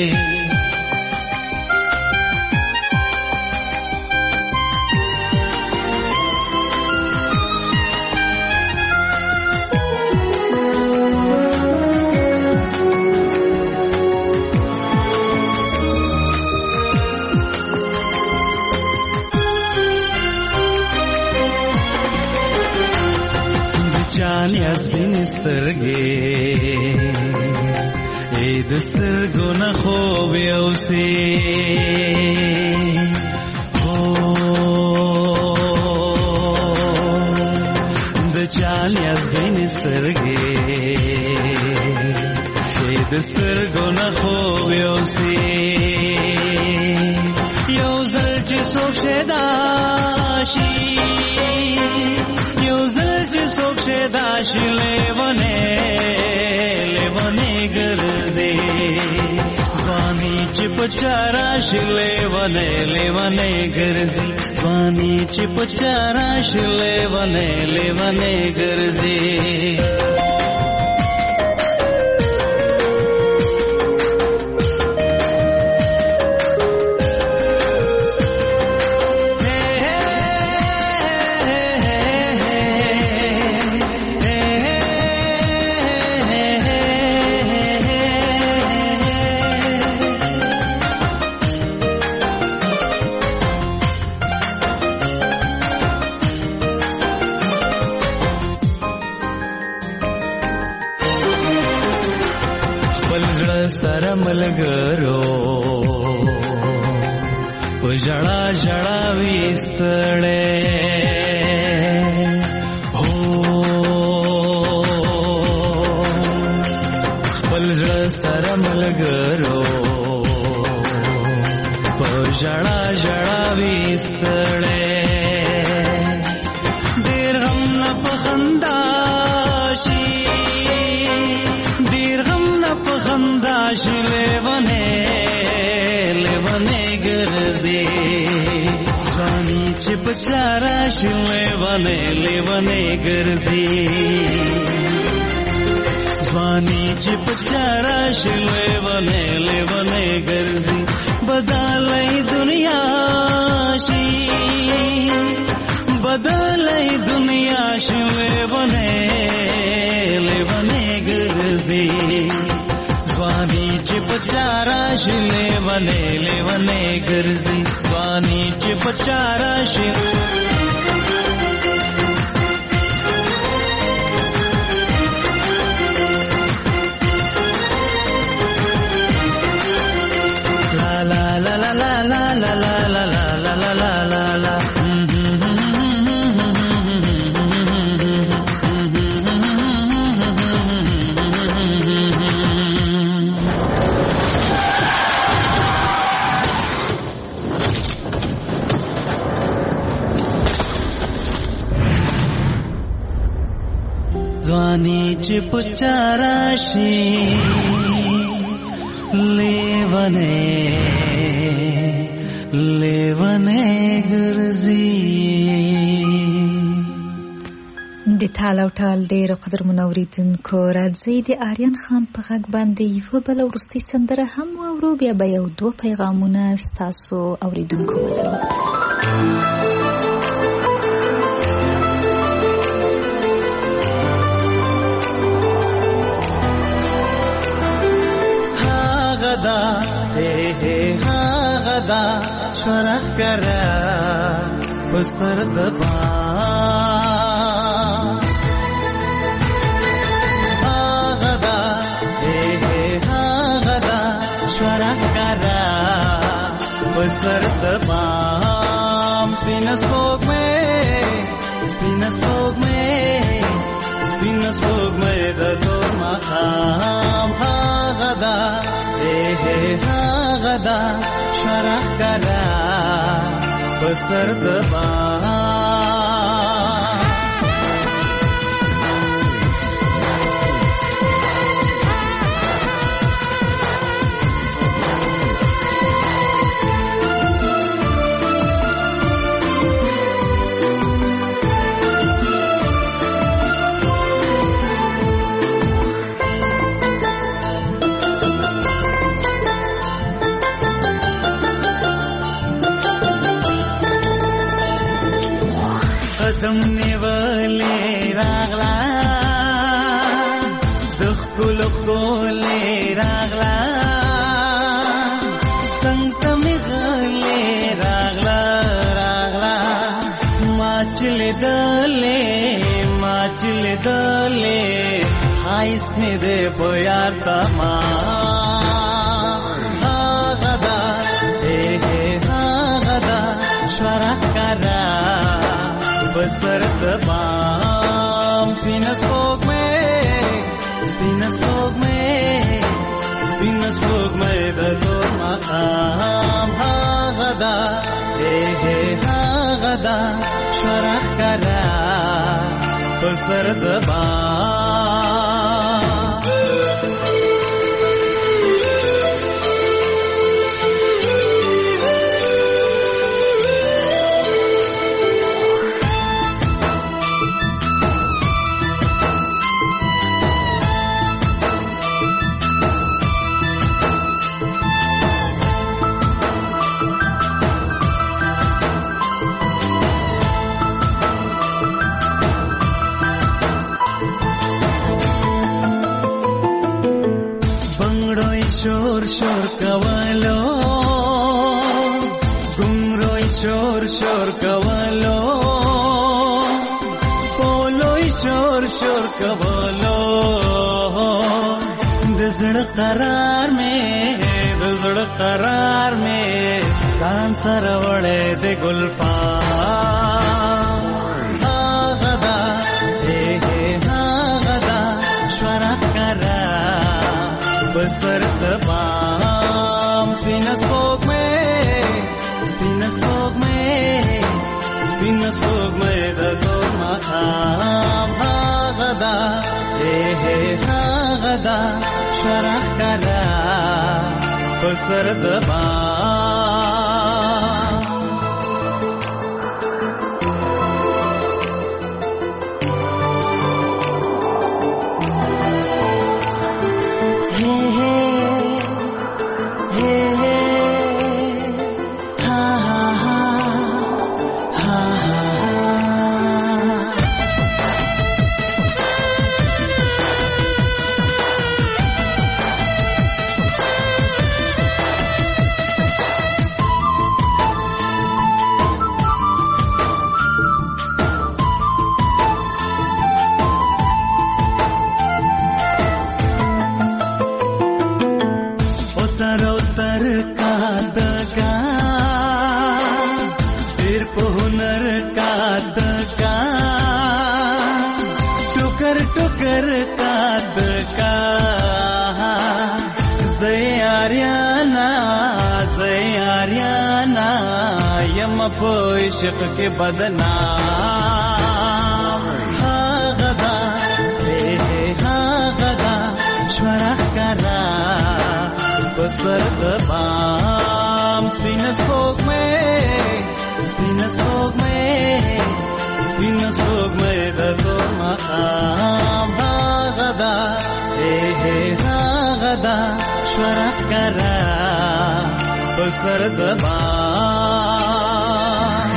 چانیاز بینسترگی ای دسترگو نخوب یوسی د چانیاز بینسترگی ای دسترگو نخوب یوسی یوزل چی سوک شداشی داشی لیونے گردے ځواني چې پچارا شلې ونه ګرځي ځواني چې پچارا شلې ونه ګرځي سره ملګرو په ژړا ژړا وستړې هو خپل زړه سره ملګرو په ژړا ژړا وستړې ډېر غم نه په خندا شي لیونے گرزی ځواني چې پچارا لیونے گرزی ځواني چې پچارا لیونے گرزی بدلای دنیا شي لیونے گرزی ځواني چې پچارا لیونے ګرځي ځواني چې پچارا لا لا لا لا لا لا لا لا لا لا لا لا لا ځواني چې پچارا شي لیونے ګرځي د تال او ټال ډېر قدر منوریدونکو راځي د آریان خان په غږ باندې یو بل وروستۍ سندره هم واورو بیا به یو دوه پیغامونه ستاسو اوریدونکو ولرو غدا شرخ کرا بسر زبان غدا غدا شرخ کرا بسر زبان سپین سپوږ مې د تور ماښام غدا شرح کرا بسر زبان قدم نیولې راغلا د خپل خولې راغلا څنګه مې غلې راغلا ما چلې دلې هایس مې دې بویار تما غدا شورا کرا بسر تبام سپینس پوگ میں دلور مقام غدا غدا شورا کرا بسر تبام शोर कवलो गुमरोई शोर कवलो पोलोई शोर कवलो दजड़ करार में सांसर वड़े दे गुल्फा गदा श्वरा करा बसर तमाम स्पिनस पोग में दो मखाम गदा गदा शरा करा बसर तमाम टुकर काद का जयारियाना यम पोइशक के बदना गदा श्वरा करा बसर दबाम स्पिनस पोग में दो मकाम गदा गदा श्वरा करा बसर दबाम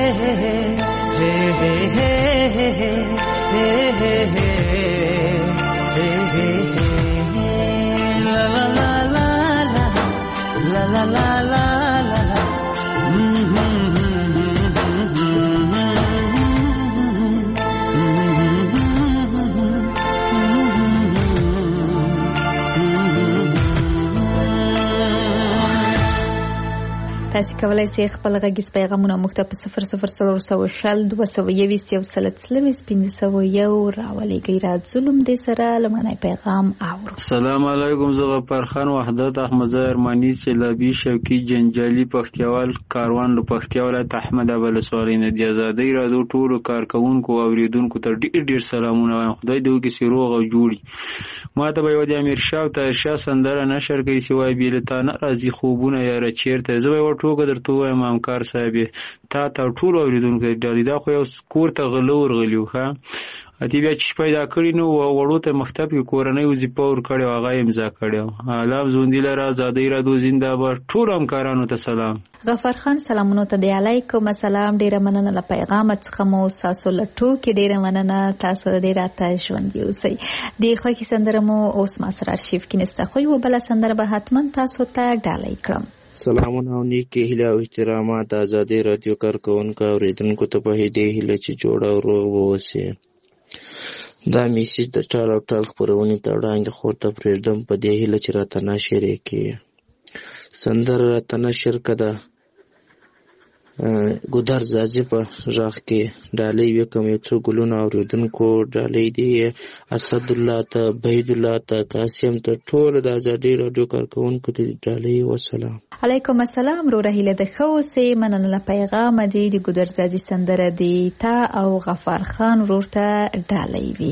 ला ला ला ला ला ला ला تاسو کولای شئ خپل غږیز پیغامونه موږ ته په 00322 راولېږئ. راځو دې سره لمړی پیغام اورو. السلام علیکم. زه غفار خان وحدت احمد ارمانی چلابی شوقي جنجالي پختیوال کاروان له پختیا ولایت احمد ابل سوالې نه دی آزادۍ راځو ټول کارکونکو او اوریدونکو ته ډیر سلامونه وایم. خدای دې وکړي چې روغ او جوړي. ما ته به د امیر شاه او ترشاه سندره نشر کوي چې وای بیلتانه راځي خوبونه یا چیرته زه به ټوګه درته وایم همکار صاحب تا ټول اوریدونکو دا خو یو کور ته غلور غلیو ښه اتی بیا چې پیدا کړی نو وړو ته مکتب کې کورنۍ وظیفه ورکړې او هغه امضا کړې. الله ژوندي لره ازادۍ رادو زنده‌باد. ټول همکارانو ته سلام. غفار خان سلامونه ته دی علیکم السلام. ډیره مننه له پیغام څخه مو تاسو لټو کې ډیره مننه. تاسو ډیره ته ژوند یوسئ. د خوښي سندره مو اوس ما سره ارشیف کې نسته خو یو بل سندره به حتما تاسو ته ډالۍ کړم. سلامونه او نیکی هیله او احترامات آزادۍ رادیو کارکونکو اوریدونکو ته په دې هیله چې جوړ او روغ اوسئ. دا میسج د ټال او ټال خپرونې ته وړاندې خور ته پرېږدم په دې هیله چې راته نشر یې کړي. سندره راته نشر کړه ګودر زازي په غږ کې ډالۍ وکم. یو څو ګلونه اوریدونکو ډالۍ دی اسد الله ته بهید الله ته قاسم ته ټول د آزادۍ رادیو کارکونکو ته ډالۍ وسلام. علیکم السلام. رو رهیله د خوسه مننه له پیغام دی د ګودر زازي سندره دی تا او غفار خان ورته ډالۍ وی.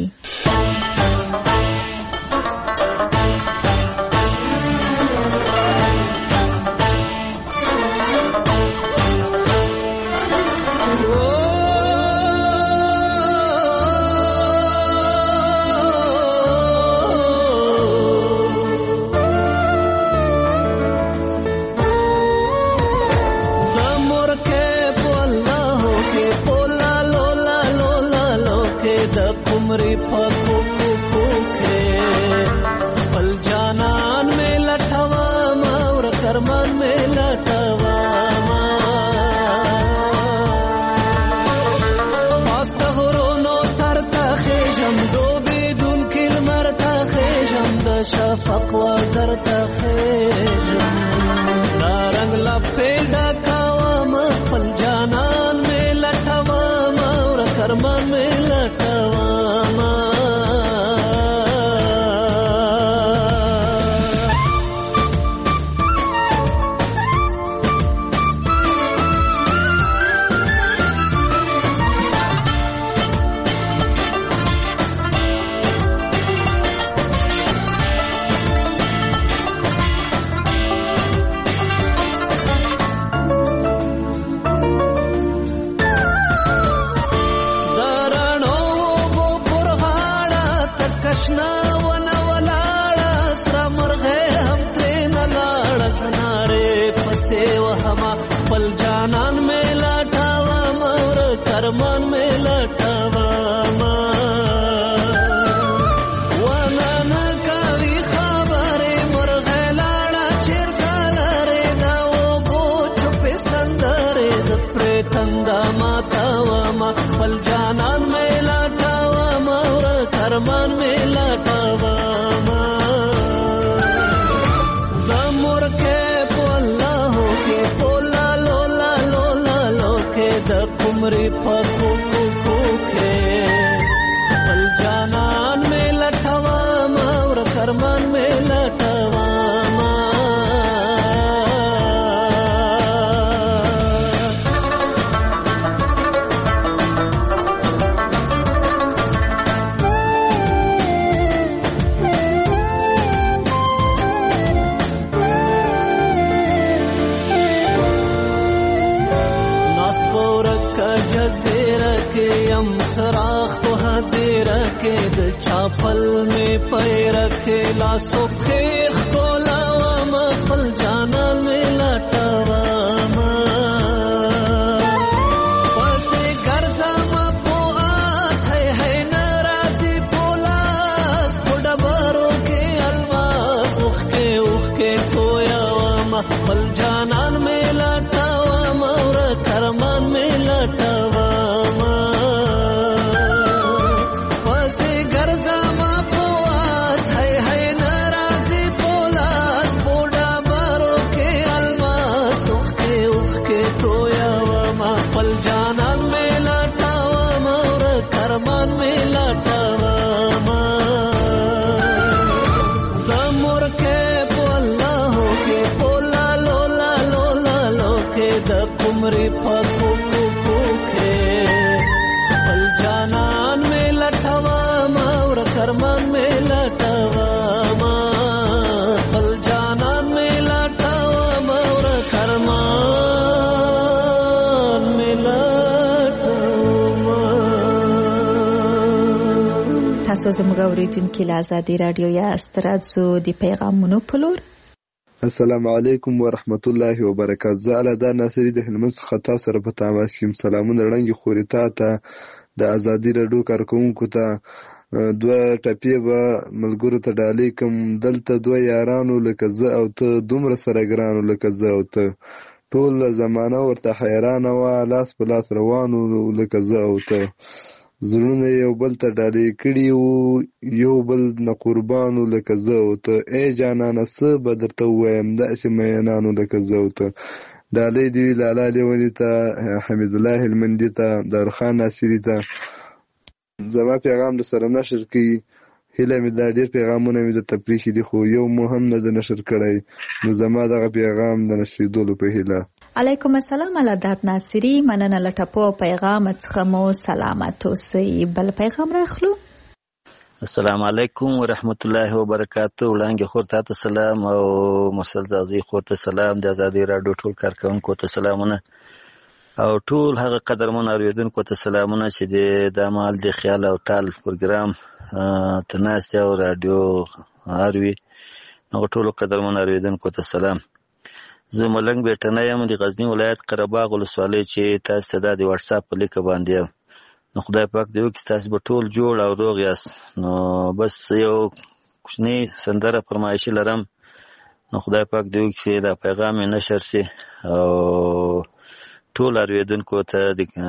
تاسو زموږ اوریدونکو له آزادي رادیو یا استرادزو د پیغامونو په لور. السلام علیکم ورحمت الله وبرکاته. زه علادار ناصری د هلمند څخه تاسو سره په تماس کې یم. سلامونه وړاندې خوري ته د آزادي رادیو کارکونکو ته. دوه ټپې به ملګرو ته ډالۍ کوم. دلته دوه یارانو لکه زه او ته، دومره سره ګرانو لکه زه او ته. ټول زمانه ورته حیرانه وه، لاس په لاس روانو لکه زه او ته. زړونه یو بل ته ډالۍ کړي وو، یو بل نه قربانو لکه زه او ته. ای جانانه څه به درته ووایم، داسې مینانو لکه زه او ته. ډالۍ دې وي لالا لیوني ته، حمید الله هلمندي ته، دارخان ناصري ته. زما پیغام در سره نشر کړي. هیله مې دا ډېر پیغامونه مې درته پرېښي دي، خو یو مو هم نه ده نشر کړی. نو زما دغه پیغام د نشریدلو په هیله. علیکم السلام علادات ناصری، مننه له ټپو او پیغام څخه مو سلامت اوسئ. بل پیغام راخلو. السلام علیکم ورحمت الله وبرکاته. وړاندې خور ته سلام او مرسل زازي خور ته سلام. د آزادي رادیو ټول کارکونکو ته سلامونه او ټول هغه قدرمن اوریدونکو ته سلامونه چې د مال د خیال او ټال پروګرام تناسته او رادیو اروي. نو ټول قدرمن اوریدونکو ته سلام. زه ملنګ بیٹنه یم د غزنی ولایت قرهباغ ولسوالۍ چې تاسو ته د واتس اپ په لیک باندې. نو خدای پاک دې وکړي تاسو به ټول جوړ او روغ یاست. نو بس یو کوچنی سندره فرمایشي لرم. نو خدای پاک دې وکړي دا پیغام نشر شي او ټول اوریدونکو ته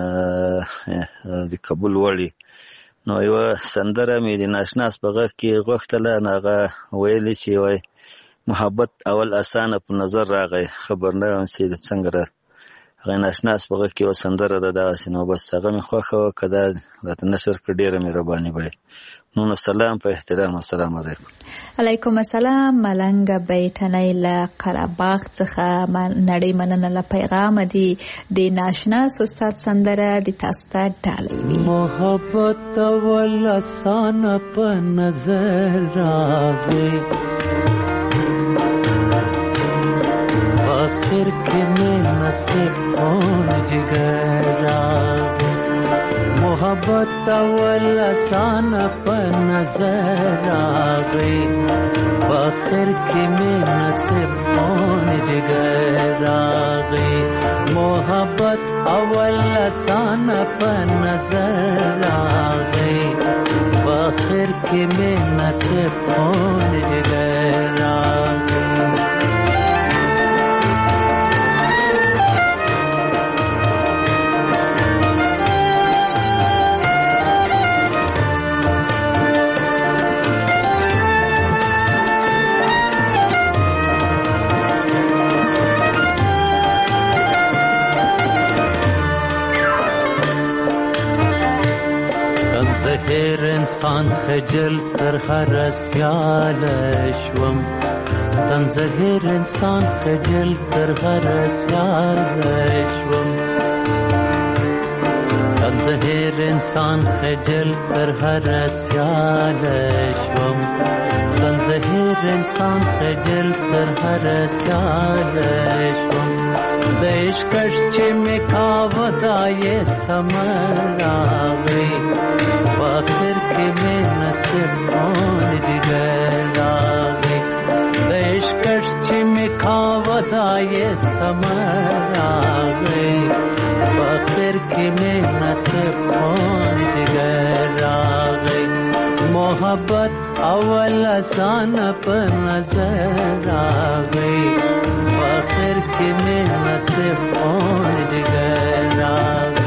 د قبول وړي. نو یو سندره مې د ناشناس په غږ کې غوښتله، هغه ویلي چې وای محبت اول اسانه په نظر راغی، خبر نه یم چې څنګه هغه ناشناس په غږ کې یو سندره ده داسې. نو بس هغه مې خوښه وه، که دا راته نشر کړه ډېره مهرباني به. نو سلام په احترام. السلام علیکم. علیکم السلام. ملنګ بیٹنۍ له قرهباغ څخه نړۍ مننه له پیغام دی. د ناشناس استاد سندره د تاسو ته ډالۍ وي. محبت اول اسانه په نظر راغی، آخر کې مې نصیب خون جگر راغی. محبت اول اسانه په نظر راغی، آخر کې مې نصیب خون جگر راغی. محبت اول اسانه په نظر راغی، آخر کې مې نصیب خون جگر راغی. زهر انسان خجل تر هر سیال شوم، تن زهر انسان خجل تر هر سیال شوم. تن زهر انسان خجل تر هر سیال شوم، تن زهر انسان خجل تر هر سیال شوم. د عشقش چې مې کاوه دا یې سمر راغی، آخر کې مې نصیب خون جگر راغی. د عشقش چې مې کاوه دا یې سمر راغی، آخر کې مې نصیب خون جگر راغی. محبت اول اسانه په نظر راغی، آخر کې مې نصیب خون جگر راغی.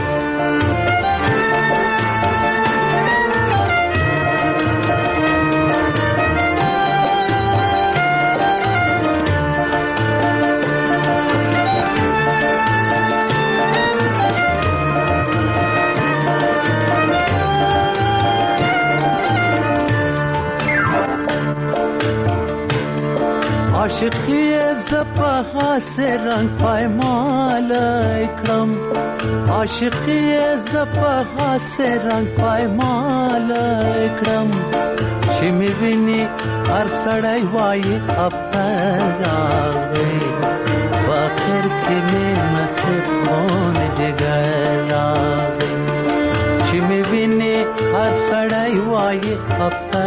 عاشقی زپا سے رنگ پایمال اکرم، عاشقی زپا سے رنگ پایمال اکرم. چې مې ویني هر سړی وایي افغان راغی، آخر کې مې نصیب خون جگر راغی. چې مې ویني هر سړی وایي अब